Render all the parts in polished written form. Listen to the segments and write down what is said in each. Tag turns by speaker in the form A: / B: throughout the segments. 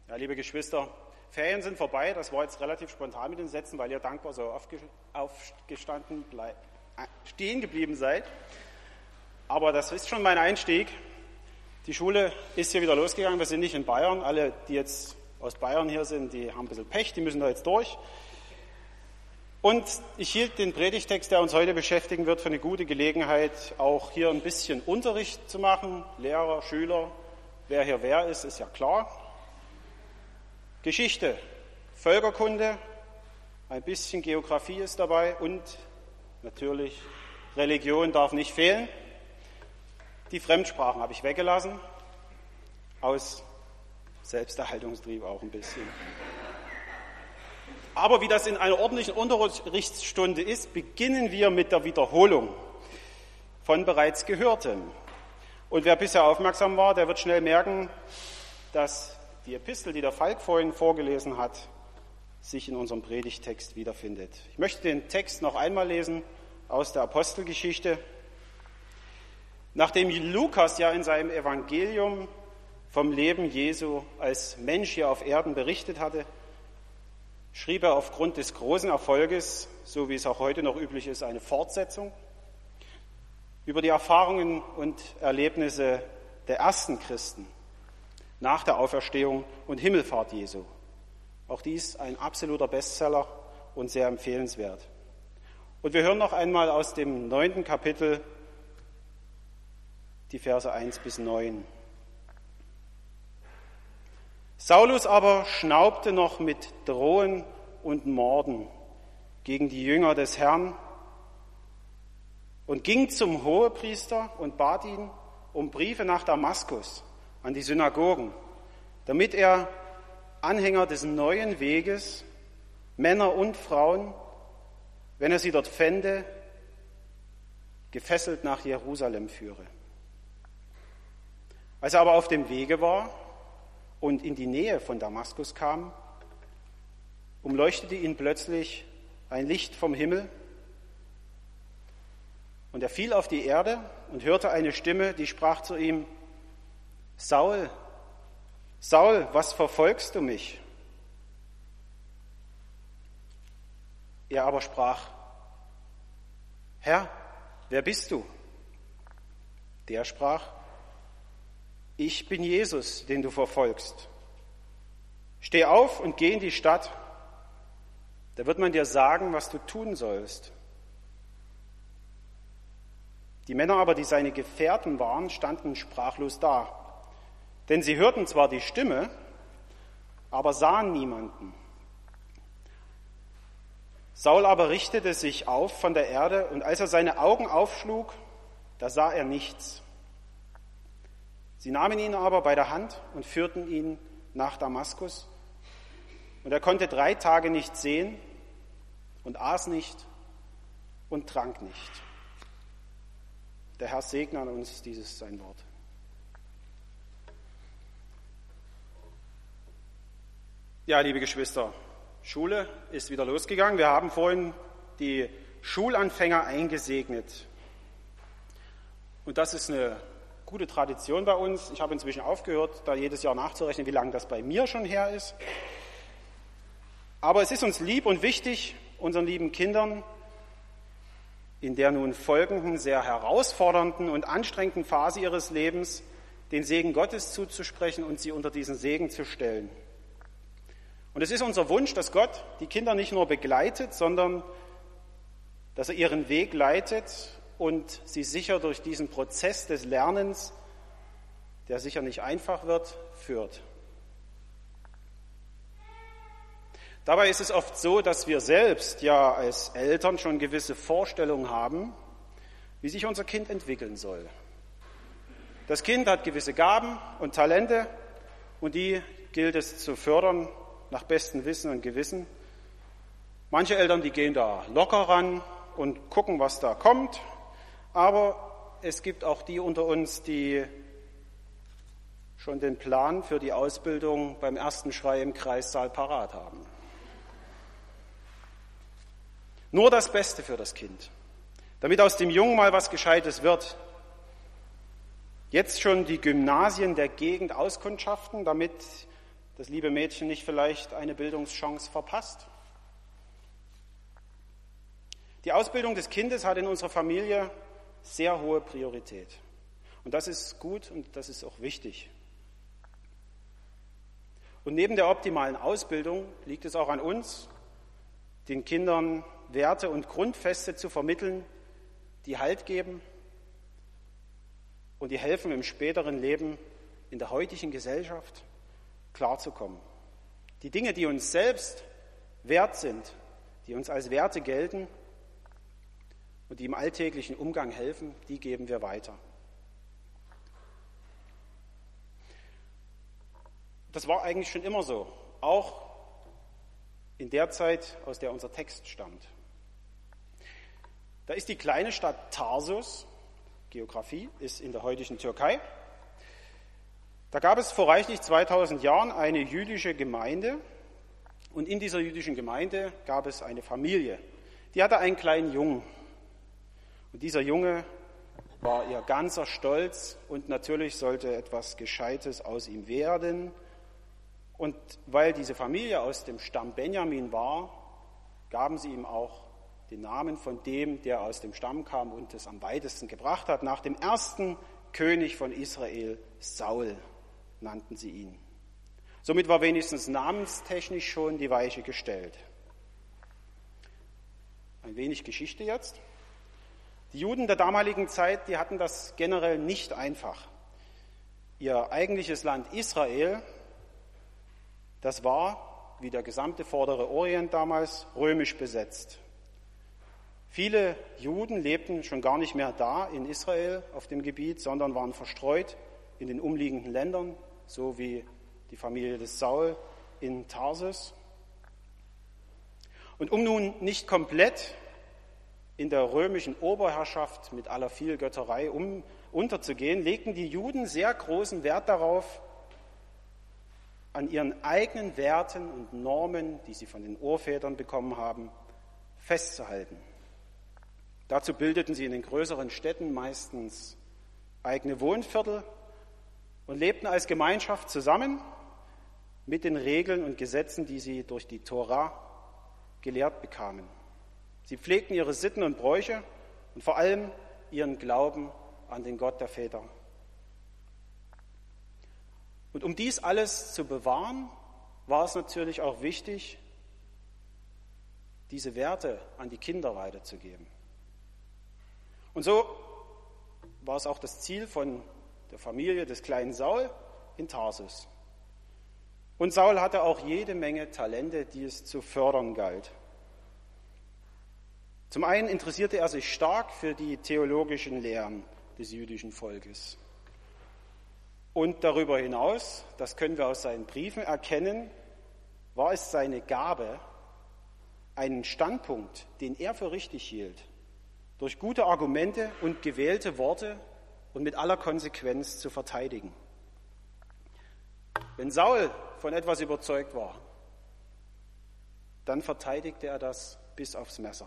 A: Ja, liebe Geschwister, Ferien sind vorbei. Das war jetzt relativ spontan mit den Sätzen, weil ihr dankbar so stehen geblieben seid. Aber das ist schon mein Einstieg. Die Schule ist hier wieder losgegangen. Wir sind nicht in Bayern. Alle, die jetzt aus Bayern hier sind, die haben ein bisschen Pech. Die müssen da jetzt durch. Und ich hielt den Predigtext, der uns heute beschäftigen wird, für eine gute Gelegenheit, auch hier ein bisschen Unterricht zu machen. Lehrer, Schüler, wer hier wer ist ja klar. Geschichte, Völkerkunde, ein bisschen Geografie ist dabei und natürlich Religion darf nicht fehlen. Die Fremdsprachen habe ich weggelassen, aus Selbsterhaltungstrieb auch ein bisschen. Aber wie das in einer ordentlichen Unterrichtsstunde ist, beginnen wir mit der Wiederholung von bereits Gehörtem. Und wer bisher aufmerksam war, der wird schnell merken, dass die Epistel, die der Falk vorhin vorgelesen hat, sich in unserem Predigtext wiederfindet. Ich möchte den Text noch einmal lesen aus der Apostelgeschichte. Nachdem Lukas ja in seinem Evangelium vom Leben Jesu als Mensch hier auf Erden berichtet hatte, schrieb er aufgrund des großen Erfolges, so wie es auch heute noch üblich ist, eine Fortsetzung über die Erfahrungen und Erlebnisse der ersten Christen nach der Auferstehung und Himmelfahrt Jesu. Auch dies ein absoluter Bestseller und sehr empfehlenswert. Und wir hören noch einmal aus dem 9. Kapitel die Verse 1 bis 9. Saulus aber schnaubte noch mit Drohen und Morden gegen die Jünger des Herrn und ging zum Hohepriester und bat ihn um Briefe nach Damaskus an die Synagogen, damit er Anhänger des neuen Weges, Männer und Frauen, wenn er sie dort fände, gefesselt nach Jerusalem führe. Als er aber auf dem Wege war und in die Nähe von Damaskus kam, umleuchtete ihn plötzlich ein Licht vom Himmel und er fiel auf die Erde und hörte eine Stimme, die sprach zu ihm: Saul, Saul, was verfolgst du mich? Er aber sprach: Herr, wer bist du? Der sprach: Ich bin Jesus, den du verfolgst. Steh auf und geh in die Stadt, da wird man dir sagen, was du tun sollst. Die Männer aber, die seine Gefährten waren, standen sprachlos da. Denn sie hörten zwar die Stimme, aber sahen niemanden. Saul aber richtete sich auf von der Erde, und als er seine Augen aufschlug, da sah er nichts. Sie nahmen ihn aber bei der Hand und führten ihn nach Damaskus. Und er konnte 3 Tage nicht sehen und aß nicht und trank nicht. Der Herr segne an uns dieses sein Wort. Ja, liebe Geschwister, Schule ist wieder losgegangen. Wir haben vorhin die Schulanfänger eingesegnet. Und das ist eine gute Tradition bei uns. Ich habe inzwischen aufgehört, da jedes Jahr nachzurechnen, wie lange das bei mir schon her ist. Aber es ist uns lieb und wichtig, unseren lieben Kindern in der nun folgenden, sehr herausfordernden und anstrengenden Phase ihres Lebens den Segen Gottes zuzusprechen und sie unter diesen Segen zu stellen. Und es ist unser Wunsch, dass Gott die Kinder nicht nur begleitet, sondern dass er ihren Weg leitet und sie sicher durch diesen Prozess des Lernens, der sicher nicht einfach wird, führt. Dabei ist es oft so, dass wir selbst ja als Eltern schon gewisse Vorstellungen haben, wie sich unser Kind entwickeln soll. Das Kind hat gewisse Gaben und Talente und die gilt es zu fördern nach bestem Wissen und Gewissen. Manche Eltern, die gehen da locker ran und gucken, was da kommt. Aber es gibt auch die unter uns, die schon den Plan für die Ausbildung beim ersten Schrei im Kreissaal parat haben. Nur das Beste für das Kind, damit aus dem Jungen mal was Gescheites wird. Jetzt schon die Gymnasien der Gegend auskundschaften, damit das liebe Mädchen nicht vielleicht eine Bildungschance verpasst? Die Ausbildung des Kindes hat in unserer Familie sehr hohe Priorität. Und das ist gut und das ist auch wichtig. Und neben der optimalen Ausbildung liegt es auch an uns, den Kindern Werte und Grundfeste zu vermitteln, die Halt geben und die helfen, im späteren Leben in der heutigen Gesellschaft klarzukommen. Die Dinge, die uns selbst wert sind, die uns als Werte gelten und die im alltäglichen Umgang helfen, die geben wir weiter. Das war eigentlich schon immer so, auch in der Zeit, aus der unser Text stammt. Da ist die kleine Stadt Tarsus, Geografie, ist in der heutigen Türkei. Da gab es vor reichlich 2000 Jahren eine jüdische Gemeinde und in dieser jüdischen Gemeinde gab es eine Familie, die hatte einen kleinen Jungen. Und dieser Junge war ihr ganzer Stolz und natürlich sollte etwas Gescheites aus ihm werden. Und weil diese Familie aus dem Stamm Benjamin war, gaben sie ihm auch den Namen von dem, der aus dem Stamm kam und es am weitesten gebracht hat. Nach dem ersten König von Israel, Saul, nannten sie ihn. Somit war wenigstens namenstechnisch schon die Weiche gestellt. Ein wenig Geschichte jetzt. Die Juden der damaligen Zeit, die hatten das generell nicht einfach. Ihr eigentliches Land Israel, das war, wie der gesamte vordere Orient damals, römisch besetzt. Viele Juden lebten schon gar nicht mehr da in Israel auf dem Gebiet, sondern waren verstreut in den umliegenden Ländern, so wie die Familie des Saul in Tarsus. Und um nun nicht komplett in der römischen Oberherrschaft mit aller Vielgötterei unterzugehen, legten die Juden sehr großen Wert darauf, an ihren eigenen Werten und Normen, die sie von den Urvätern bekommen haben, festzuhalten. Dazu bildeten sie in den größeren Städten meistens eigene Wohnviertel und lebten als Gemeinschaft zusammen mit den Regeln und Gesetzen, die sie durch die Tora gelehrt bekamen. Sie pflegten ihre Sitten und Bräuche und vor allem ihren Glauben an den Gott der Väter. Und um dies alles zu bewahren, war es natürlich auch wichtig, diese Werte an die Kinder weiterzugeben. Und so war es auch das Ziel von der Familie des kleinen Saul in Tarsus. Und Saul hatte auch jede Menge Talente, die es zu fördern galt. Zum einen interessierte er sich stark für die theologischen Lehren des jüdischen Volkes. Und darüber hinaus, das können wir aus seinen Briefen erkennen, war es seine Gabe, einen Standpunkt, den er für richtig hielt, durch gute Argumente und gewählte Worte und mit aller Konsequenz zu verteidigen. Wenn Saul von etwas überzeugt war, dann verteidigte er das bis aufs Messer.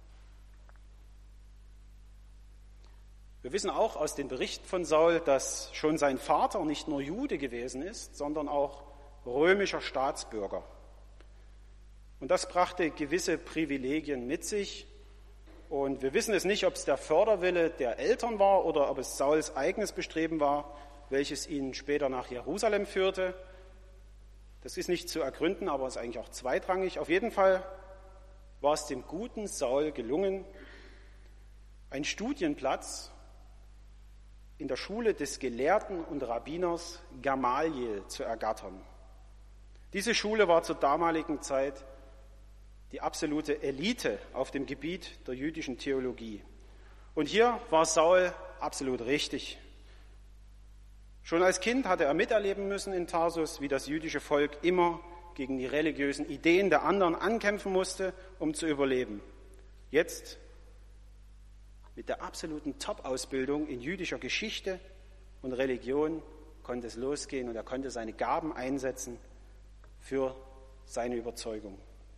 A: Wir wissen auch aus den Berichten von Saul, dass schon sein Vater nicht nur Jude gewesen ist, sondern auch römischer Staatsbürger. Und das brachte gewisse Privilegien mit sich. Und wir wissen es nicht, ob es der Förderwille der Eltern war oder ob es Sauls eigenes Bestreben war, welches ihn später nach Jerusalem führte. Das ist nicht zu ergründen, aber ist eigentlich auch zweitrangig. Auf jeden Fall war es dem guten Saul gelungen, einen Studienplatz in der Schule des Gelehrten und Rabbiners Gamaliel zu ergattern. Diese Schule war zur damaligen Zeit die absolute Elite auf dem Gebiet der jüdischen Theologie. Und hier war Saul absolut richtig. Schon als Kind hatte er miterleben müssen in Tarsus, wie das jüdische Volk immer gegen die religiösen Ideen der anderen ankämpfen musste, um zu überleben. Jetzt mit der absoluten Top-Ausbildung in jüdischer Geschichte und Religion konnte es losgehen und er konnte seine Gaben einsetzen für seine Überzeugung.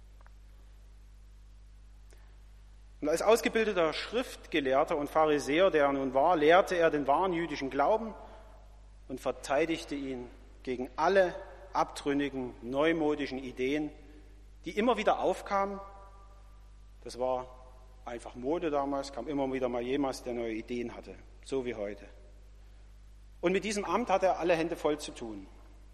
A: Und als ausgebildeter Schriftgelehrter und Pharisäer, der er nun war, lehrte er den wahren jüdischen Glauben und verteidigte ihn gegen alle abtrünnigen, neumodischen Ideen, die immer wieder aufkamen. Das war einfach Mode damals, kam immer wieder mal jemand, der neue Ideen hatte, so wie heute. Und mit diesem Amt hat er alle Hände voll zu tun.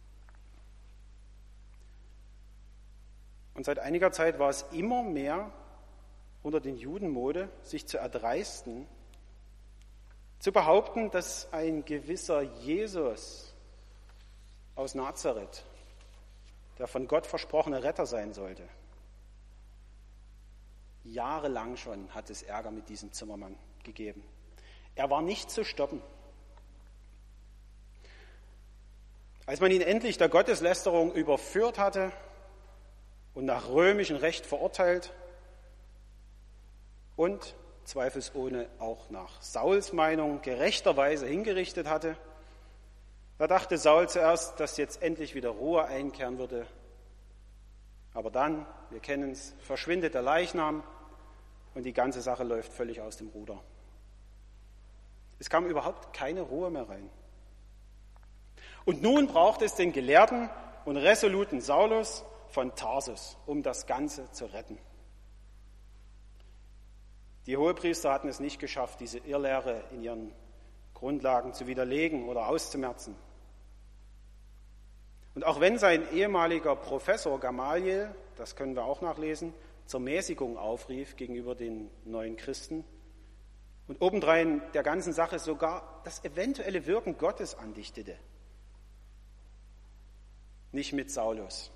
A: Und seit einiger Zeit war es immer mehr unter den Juden Mode, sich zu erdreisten, zu behaupten, dass ein gewisser Jesus aus Nazareth der von Gott versprochene Retter sein sollte. Jahrelang schon hat es Ärger mit diesem Zimmermann gegeben. Er war nicht zu stoppen. Als man ihn endlich der Gotteslästerung überführt hatte und nach römischem Recht verurteilt und zweifelsohne auch nach Sauls Meinung gerechterweise hingerichtet hatte, da dachte Saul zuerst, dass jetzt endlich wieder Ruhe einkehren würde. Aber dann, wir kennen es, verschwindet der Leichnam und die ganze Sache läuft völlig aus dem Ruder. Es kam überhaupt keine Ruhe mehr rein. Und nun braucht es den gelehrten und resoluten Saulus von Tarsus, um das Ganze zu retten. Die Hohepriester hatten es nicht geschafft, diese Irrlehre in ihren Grundlagen zu widerlegen oder auszumerzen. Und auch wenn sein ehemaliger Professor Gamaliel, das können wir auch nachlesen, zur Mäßigung aufrief gegenüber den neuen Christen und obendrein der ganzen Sache sogar das eventuelle Wirken Gottes andichtete, nicht mit Saulus.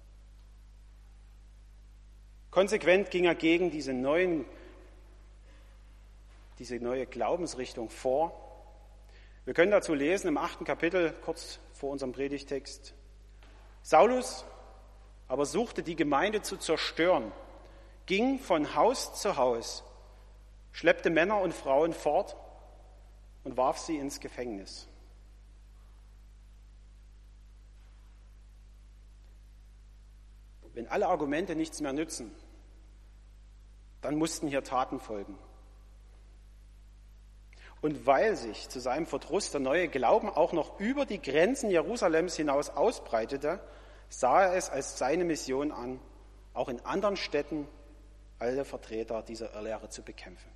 A: Konsequent ging er gegen diese neue Glaubensrichtung vor. Wir können dazu lesen im 8. Kapitel, kurz vor unserem Predigtext. Saulus aber suchte die Gemeinde zu zerstören, ging von Haus zu Haus, schleppte Männer und Frauen fort und warf sie ins Gefängnis. Wenn alle Argumente nichts mehr nützen, dann mussten hier Taten folgen. Und weil sich zu seinem Verdruss der neue Glauben auch noch über die Grenzen Jerusalems hinaus ausbreitete, sah er es als seine Mission an, auch in anderen Städten alle Vertreter dieser Irrlehre zu bekämpfen.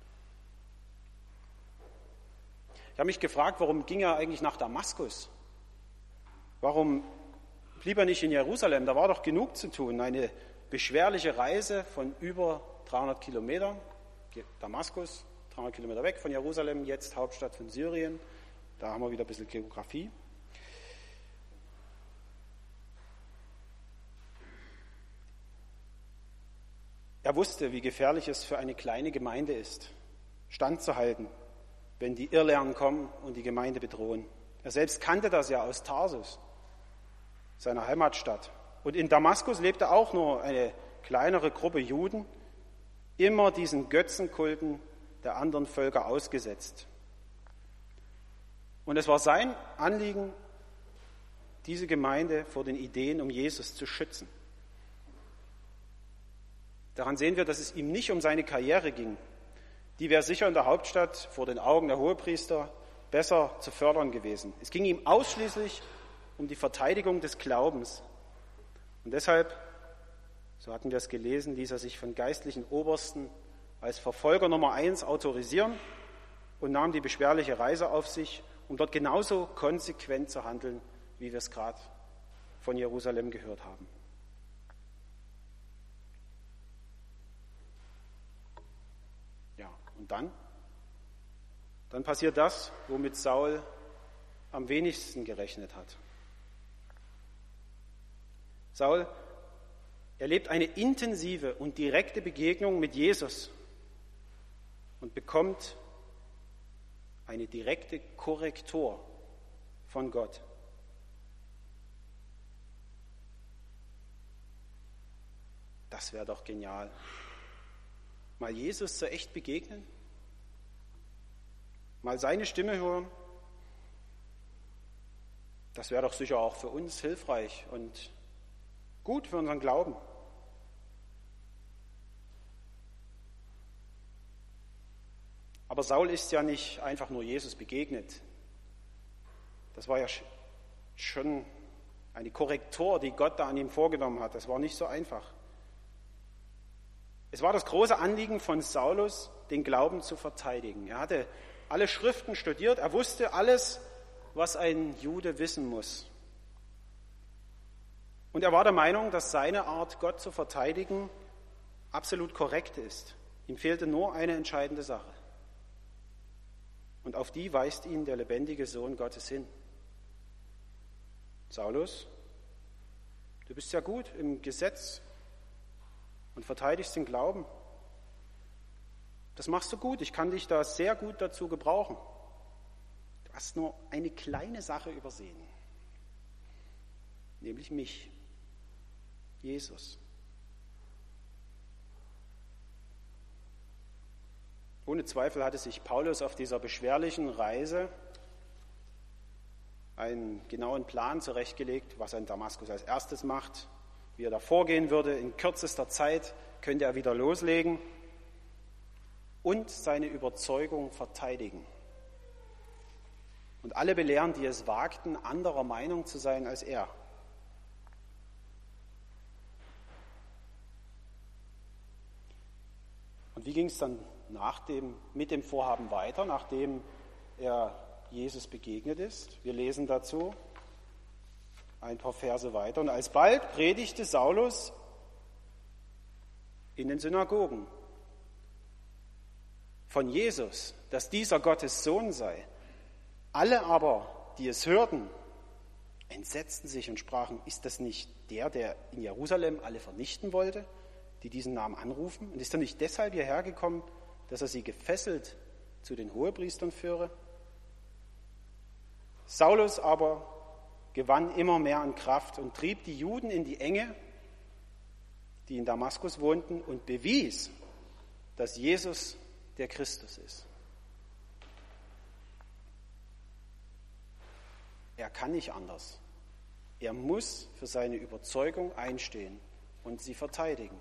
A: Ich habe mich gefragt, warum ging er eigentlich nach Damaskus? Warum blieb er nicht in Jerusalem? Da war doch genug zu tun. Eine beschwerliche Reise von über 300 Kilometern. Damaskus, 300 Kilometer weg von Jerusalem, jetzt Hauptstadt von Syrien. Da haben wir wieder ein bisschen Geografie. Er wusste, wie gefährlich es für eine kleine Gemeinde ist, standzuhalten, wenn die Irrlehren kommen und die Gemeinde bedrohen. Er selbst kannte das ja aus Tarsus, seiner Heimatstadt. Und in Damaskus lebte auch nur eine kleinere Gruppe Juden, immer diesen Götzenkulten der anderen Völker ausgesetzt. Und es war sein Anliegen, diese Gemeinde vor den Ideen um Jesus zu schützen. Daran sehen wir, dass es ihm nicht um seine Karriere ging. Die wäre sicher in der Hauptstadt vor den Augen der Hohepriester besser zu fördern gewesen. Es ging ihm ausschließlich um die Verteidigung des Glaubens. Und deshalb, so hatten wir es gelesen, ließ er sich von geistlichen Obersten als Verfolger Nummer 1 autorisieren und nahm die beschwerliche Reise auf sich, um dort genauso konsequent zu handeln, wie wir es gerade von Jerusalem gehört haben. Ja, und dann passiert das, womit Saul am wenigsten gerechnet hat. Saul erlebt eine intensive und direkte Begegnung mit Jesus und bekommt eine direkte Korrektur von Gott. Das wäre doch genial. Mal Jesus so echt begegnen, mal seine Stimme hören. Das wäre doch sicher auch für uns hilfreich und gut für unseren Glauben. Aber Saul ist ja nicht einfach nur Jesus begegnet. Das war ja schon eine Korrektur, die Gott da an ihm vorgenommen hat. Das war nicht so einfach. Es war das große Anliegen von Saulus, den Glauben zu verteidigen. Er hatte alle Schriften studiert, er wusste alles, was ein Jude wissen muss. Und er war der Meinung, dass seine Art, Gott zu verteidigen, absolut korrekt ist. Ihm fehlte nur eine entscheidende Sache. Und auf die weist ihn der lebendige Sohn Gottes hin. Saulus, du bist ja gut im Gesetz und verteidigst den Glauben. Das machst du gut. Ich kann dich da sehr gut dazu gebrauchen. Du hast nur eine kleine Sache übersehen, nämlich mich, Jesus. Ohne Zweifel hatte sich Paulus auf dieser beschwerlichen Reise einen genauen Plan zurechtgelegt, was er in Damaskus als erstes macht, wie er da vorgehen würde. In kürzester Zeit könnte er wieder loslegen und seine Überzeugung verteidigen. Und alle belehren, die es wagten, anderer Meinung zu sein als er. Und wie ging es dann mit dem Vorhaben weiter, nachdem er Jesus begegnet ist? Wir lesen dazu ein paar Verse weiter. Und alsbald predigte Saulus in den Synagogen von Jesus, dass dieser Gottes Sohn sei. Alle aber, die es hörten, entsetzten sich und sprachen, ist das nicht der in Jerusalem alle vernichten wollte, die diesen Namen anrufen? Und ist er nicht deshalb hierher gekommen, dass er sie gefesselt zu den Hohepriestern führe? Saulus aber gewann immer mehr an Kraft und trieb die Juden in die Enge, die in Damaskus wohnten, und bewies, dass Jesus der Christus ist. Er kann nicht anders. Er muss für seine Überzeugung einstehen und sie verteidigen.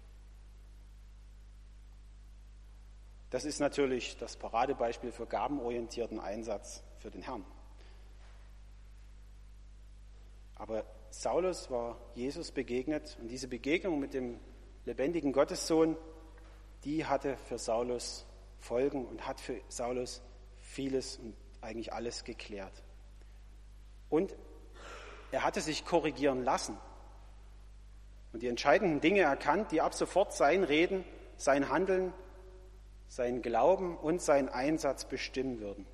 A: Das ist natürlich das Paradebeispiel für gabenorientierten Einsatz für den Herrn. Aber Saulus war Jesus begegnet und diese Begegnung mit dem lebendigen Gottessohn, die hatte für Saulus Folgen und hat für Saulus vieles und eigentlich alles geklärt. Und er hatte sich korrigieren lassen und die entscheidenden Dinge erkannt, die ab sofort sein Reden, sein Handeln, sein Glauben und sein Einsatz bestimmen würden.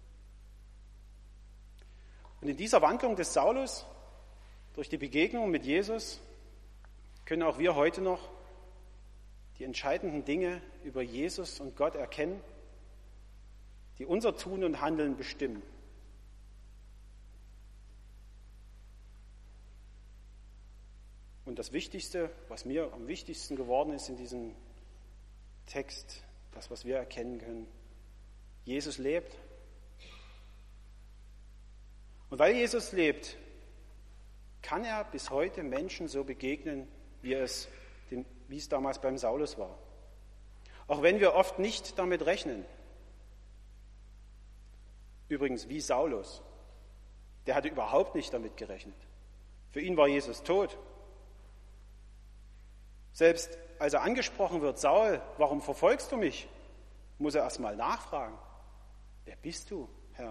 A: Und in dieser Wandlung des Saulus, durch die Begegnung mit Jesus, können auch wir heute noch die entscheidenden Dinge über Jesus und Gott erkennen, die unser Tun und Handeln bestimmen. Und das Wichtigste, was mir am wichtigsten geworden ist in diesem Text, das, was wir erkennen können: Jesus lebt. Und weil Jesus lebt, kann er bis heute Menschen so begegnen, wie es damals beim Saulus war. Auch wenn wir oft nicht damit rechnen. Übrigens wie Saulus. Der hatte überhaupt nicht damit gerechnet. Für ihn war Jesus tot. Selbst als er angesprochen wird, Saul, warum verfolgst du mich? Muss er erst mal nachfragen. Wer bist du, Herr?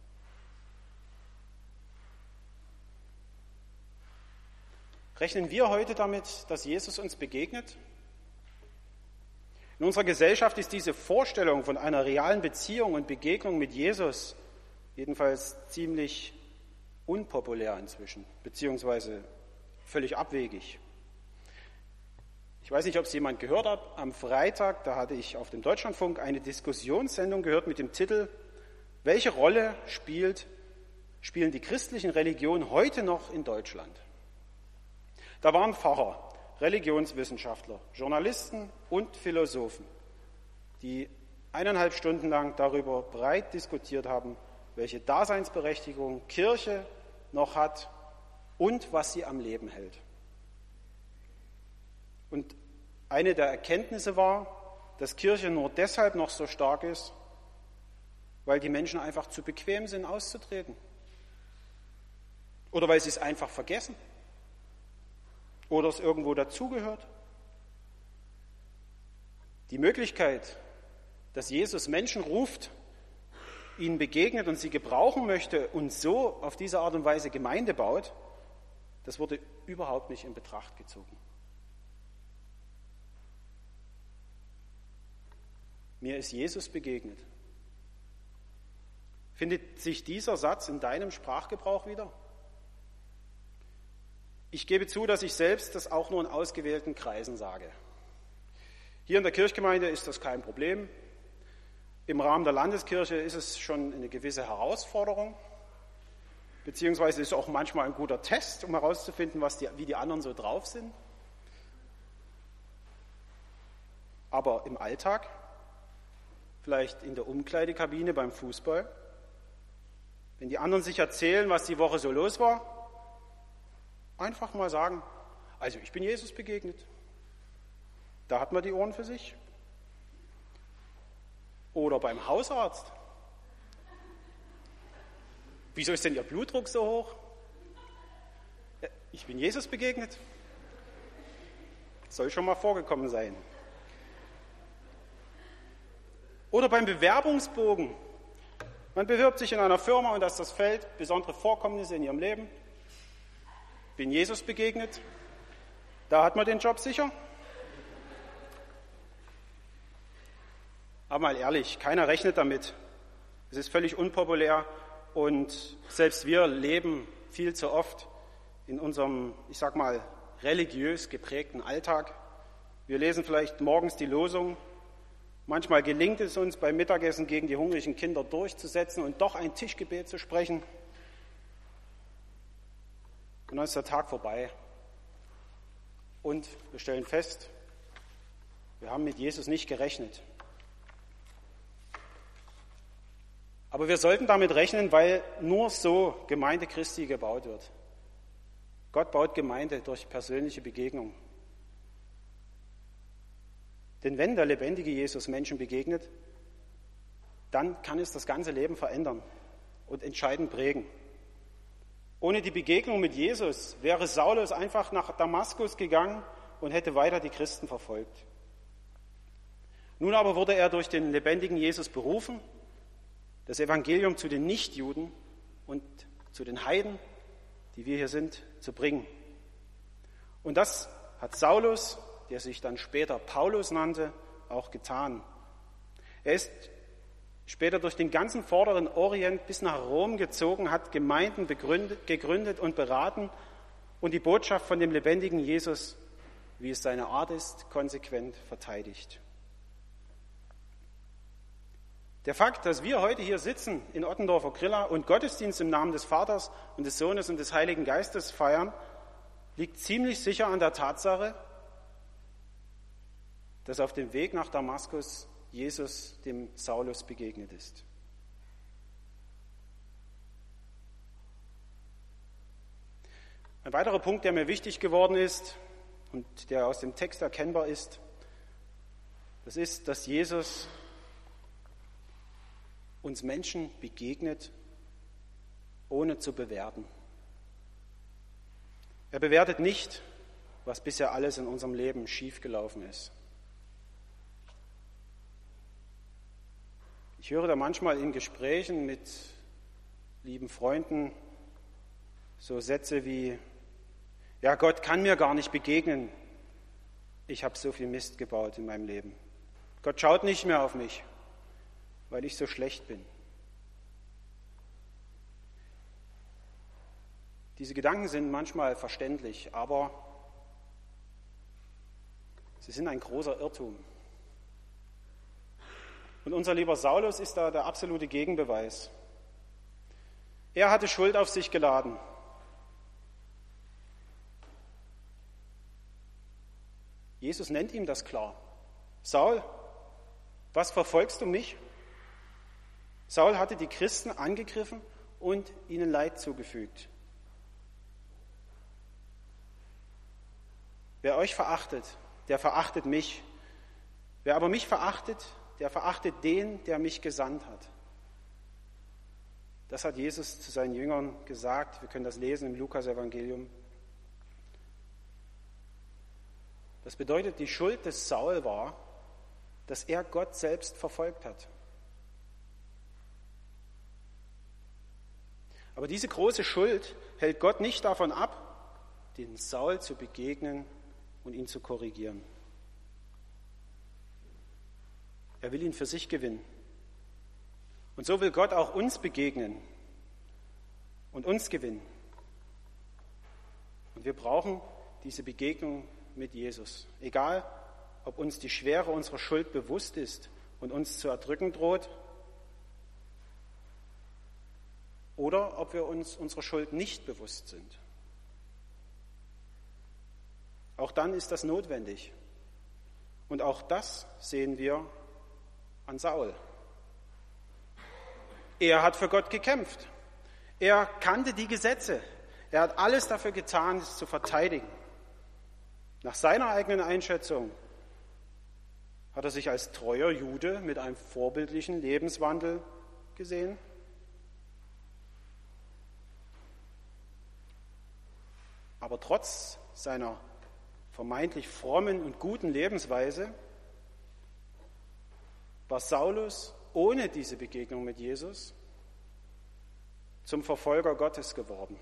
A: Rechnen wir heute damit, dass Jesus uns begegnet? In unserer Gesellschaft ist diese Vorstellung von einer realen Beziehung und Begegnung mit Jesus jedenfalls ziemlich unpopulär inzwischen, beziehungsweise völlig abwegig. Ich weiß nicht, ob es jemand gehört hat. Am Freitag, da hatte ich auf dem Deutschlandfunk eine Diskussionssendung gehört mit dem Titel: Welche Rolle spielen die christlichen Religionen heute noch in Deutschland? Da waren Pfarrer, Religionswissenschaftler, Journalisten und Philosophen, die 1,5 Stunden lang darüber breit diskutiert haben, welche Daseinsberechtigung Kirche noch hat und was sie am Leben hält. Und eine der Erkenntnisse war, dass Kirche nur deshalb noch so stark ist, weil die Menschen einfach zu bequem sind, auszutreten. Oder weil sie es einfach vergessen? Oder es irgendwo dazugehört? Die Möglichkeit, dass Jesus Menschen ruft, ihnen begegnet und sie gebrauchen möchte und so auf diese Art und Weise Gemeinde baut, das wurde überhaupt nicht in Betracht gezogen. Mir ist Jesus begegnet. Findet sich dieser Satz in deinem Sprachgebrauch wieder? Ich gebe zu, dass ich selbst das auch nur in ausgewählten Kreisen sage. Hier in der Kirchgemeinde ist das kein Problem. Im Rahmen der Landeskirche ist es schon eine gewisse Herausforderung, beziehungsweise ist auch manchmal ein guter Test, um herauszufinden, wie die anderen so drauf sind. Aber im Alltag, vielleicht in der Umkleidekabine beim Fußball, wenn die anderen sich erzählen, was die Woche so los war, einfach mal sagen, also ich bin Jesus begegnet. Da hat man die Ohren für sich. Oder beim Hausarzt. Wieso ist denn Ihr Blutdruck so hoch? Ich bin Jesus begegnet. Soll schon mal vorgekommen sein. Oder beim Bewerbungsbogen. Man bewirbt sich in einer Firma und da ist das Feld besondere Vorkommnisse in ihrem Leben. Bin Jesus begegnet. Da hat man den Job sicher. Aber mal ehrlich, keiner rechnet damit. Es ist völlig unpopulär und selbst wir leben viel zu oft in unserem, ich sag mal, religiös geprägten Alltag. Wir lesen vielleicht morgens die Losung. Manchmal gelingt es uns beim Mittagessen gegen die hungrigen Kinder durchzusetzen und doch ein Tischgebet zu sprechen. Und dann ist der Tag vorbei. Und wir stellen fest, wir haben mit Jesus nicht gerechnet. Aber wir sollten damit rechnen, weil nur so Gemeinde Christi gebaut wird. Gott baut Gemeinde durch persönliche Begegnung. Denn wenn der lebendige Jesus Menschen begegnet, dann kann es das ganze Leben verändern und entscheidend prägen. Ohne die Begegnung mit Jesus wäre Saulus einfach nach Damaskus gegangen und hätte weiter die Christen verfolgt. Nun aber wurde er durch den lebendigen Jesus berufen, das Evangelium zu den Nichtjuden und zu den Heiden, die wir hier sind, zu bringen. Und das hat Saulus, der sich dann später Paulus nannte, auch getan. Er ist später durch den ganzen vorderen Orient bis nach Rom gezogen, hat Gemeinden gegründet und beraten und die Botschaft von dem lebendigen Jesus, wie es seine Art ist, konsequent verteidigt. Der Fakt, dass wir heute hier sitzen in Ottendorfer Grilla und Gottesdienst im Namen des Vaters und des Sohnes und des Heiligen Geistes feiern, liegt ziemlich sicher an der Tatsache, dass auf dem Weg nach Damaskus Jesus dem Saulus begegnet ist. Ein weiterer Punkt, der mir wichtig geworden ist und der aus dem Text erkennbar ist, das ist, dass Jesus uns Menschen begegnet, ohne zu bewerten. Er bewertet nicht, was bisher alles in unserem Leben schiefgelaufen ist. Ich höre da manchmal in Gesprächen mit lieben Freunden so Sätze wie, ja, Gott kann mir gar nicht begegnen. Ich habe so viel Mist gebaut in meinem Leben. Gott schaut nicht mehr auf mich, weil ich so schlecht bin. Diese Gedanken sind manchmal verständlich, aber sie sind ein großer Irrtum. Und unser lieber Saulus ist da der absolute Gegenbeweis. Er hatte Schuld auf sich geladen. Jesus nennt ihm das klar. Saul, was verfolgst du mich? Saul hatte die Christen angegriffen und ihnen Leid zugefügt. Wer euch verachtet, der verachtet mich. Wer aber mich verachtet, der verachtet den, der mich gesandt hat. Das hat Jesus zu seinen Jüngern gesagt. Wir können das lesen im Lukas-Evangelium. Das bedeutet, die Schuld des Saul war, dass er Gott selbst verfolgt hat. Aber diese große Schuld hält Gott nicht davon ab, den Saul zu begegnen und ihn zu korrigieren. Er will ihn für sich gewinnen. Und so will Gott auch uns begegnen und uns gewinnen. Und wir brauchen diese Begegnung mit Jesus. Egal, ob uns die Schwere unserer Schuld bewusst ist und uns zu erdrücken droht, oder ob wir uns unserer Schuld nicht bewusst sind. Auch dann ist das notwendig. Und auch das sehen wir an Saul. Er hat für Gott gekämpft. Er kannte die Gesetze. Er hat alles dafür getan, es zu verteidigen. Nach seiner eigenen Einschätzung hat er sich als treuer Jude mit einem vorbildlichen Lebenswandel gesehen. Aber trotz seiner vermeintlich frommen und guten Lebensweise war Saulus ohne diese Begegnung mit Jesus zum Verfolger Gottes geworden.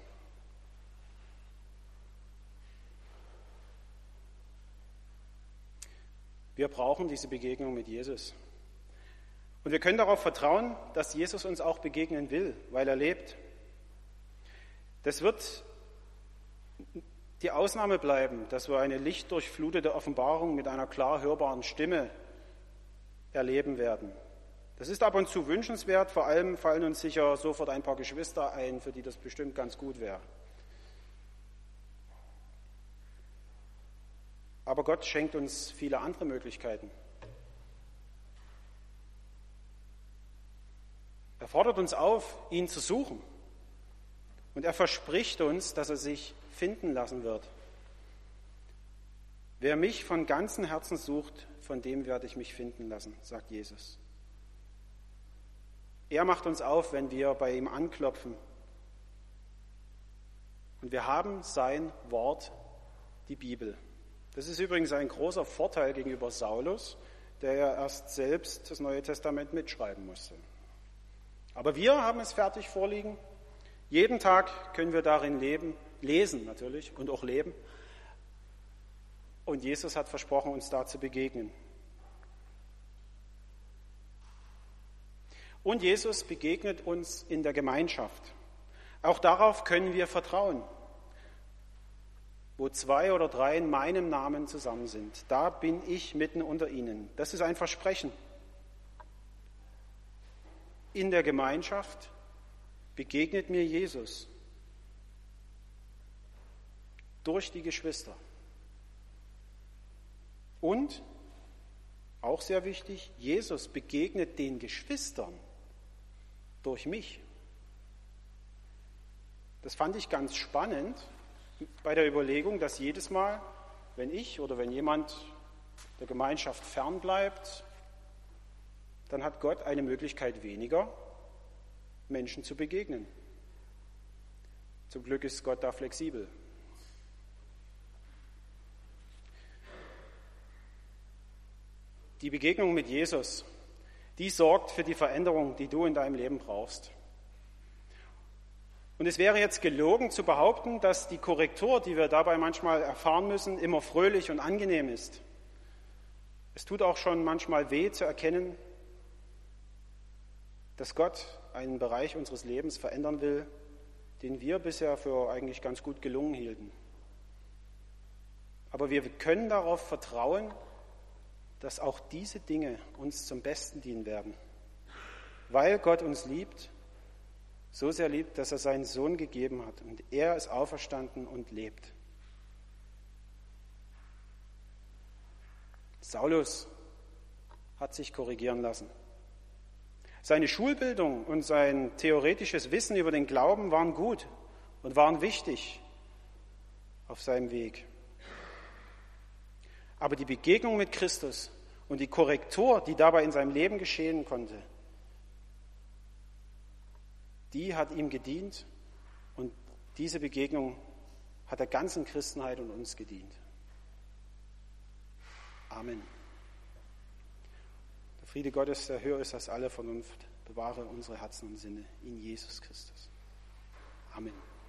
A: Wir brauchen diese Begegnung mit Jesus. Und wir können darauf vertrauen, dass Jesus uns auch begegnen will, weil er lebt. Das wird die Ausnahme bleiben, dass wir eine lichtdurchflutete Offenbarung mit einer klar hörbaren Stimme erleben werden. Das ist ab und zu wünschenswert, vor allem fallen uns sicher sofort ein paar Geschwister ein, für die das bestimmt ganz gut wäre. Aber Gott schenkt uns viele andere Möglichkeiten. Er fordert uns auf, ihn zu suchen. Und er verspricht uns, dass er sich finden lassen wird. Wer mich von ganzem Herzen sucht, von dem werde ich mich finden lassen, sagt Jesus. Er macht uns auf, wenn wir bei ihm anklopfen. Und wir haben sein Wort, die Bibel. Das ist übrigens ein großer Vorteil gegenüber Saulus, der ja erst selbst das Neue Testament mitschreiben musste. Aber wir haben es fertig vorliegen. Jeden Tag können wir darin lesen natürlich und auch leben. Und Jesus hat versprochen, uns da zu begegnen. Und Jesus begegnet uns in der Gemeinschaft. Auch darauf können wir vertrauen. Wo 2 oder 3 in meinem Namen zusammen sind, da bin ich mitten unter ihnen. Das ist ein Versprechen. In der Gemeinschaft begegnet mir Jesus durch die Geschwister. Und, auch sehr wichtig, Jesus begegnet den Geschwistern durch mich. Das fand ich ganz spannend bei der Überlegung, dass jedes Mal, wenn ich oder wenn jemand der Gemeinschaft fernbleibt, dann hat Gott eine Möglichkeit weniger, Menschen zu begegnen. Zum Glück ist Gott da flexibel. Die Begegnung mit Jesus, die sorgt für die Veränderung, die du in deinem Leben brauchst. Und es wäre jetzt gelogen zu behaupten, dass die Korrektur, die wir dabei manchmal erfahren müssen, immer fröhlich und angenehm ist. Es tut auch schon manchmal weh zu erkennen, dass Gott einen Bereich unseres Lebens verändern will, den wir bisher für eigentlich ganz gut gelungen hielten. Aber wir können darauf vertrauen, dass auch diese Dinge uns zum Besten dienen werden, weil Gott uns liebt, so sehr liebt, dass er seinen Sohn gegeben hat und er ist auferstanden und lebt. Saulus hat sich korrigieren lassen. Seine Schulbildung und sein theoretisches Wissen über den Glauben waren gut und waren wichtig auf seinem Weg. Aber die Begegnung mit Christus und die Korrektur, die dabei in seinem Leben geschehen konnte, die hat ihm gedient und diese Begegnung hat der ganzen Christenheit und uns gedient. Amen. Der Friede Gottes, der höher ist als alle Vernunft, bewahre unsere Herzen und Sinne in Jesus Christus. Amen.